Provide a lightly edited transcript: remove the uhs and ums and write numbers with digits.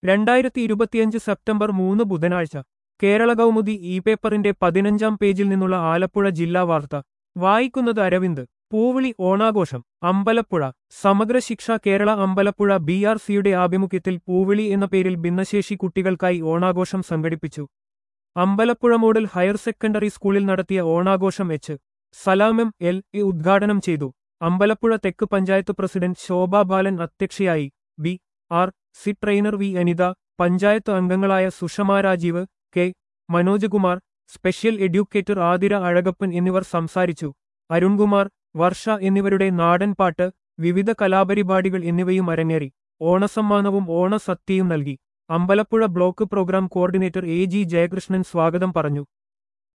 2025 September 3 ബുധനാഴ്ച കേരള കൗമുദി ഈ പേപ്പറിന്റെ 15-ാം പേജിൽ നിന്നുള്ള ആലപ്പുഴ ജില്ലാ വാർത്ത വായിക്കുന്നത് അരവിന്ദ്. പൂവിളി ഓണാഘോഷം അമ്പലപ്പുഴ. സമഗ്ര ശിക്ഷ കേരള അമ്പലപ്പുഴ BRCയുടെ ആഭിമുഖ്യത്തിൽ പൂവിളി എന്ന പേരിൽ ഭിന്നശേഷി കുട്ടികൾക്കായി ഓണാഘോഷം സംഘടിപ്പിച്ചു. അമ്പലപ്പുഴ മോഡൽ ഹയർ സെക്കൻഡറി സ്കൂളിൽ നടത്തിയ ഓണാഘോഷം സലാം MLA ഉദ്ഘാടനം ചെയ്തു. അമ്പലപ്പുഴ തെക്ക് പഞ്ചായത്ത് പ്രസിഡന്റ് ശോഭാ ബാലൻ അധ്യക്ഷയായി. BRC trainer V Anitha, panchayat അംഗങ്ങളായ Sushama Rajeev, K Manoj Kumar, special educator Athira Azhakappan എന്നിവർ സംസാരിച്ചു. അരുൺകുമാർ, വർഷ എന്നിവരുടെ നാടൻ പാട്ട്, വിവിധ കലാപരിപാടികൾ എന്നിവയും അരങ്ങേറി. ഓണസമ്മാനവും ഓണസദ്യയും നൽകി. Ambalappuzha block program coordinator AG Jayakrishnan സ്വാഗതം പറഞ്ഞു.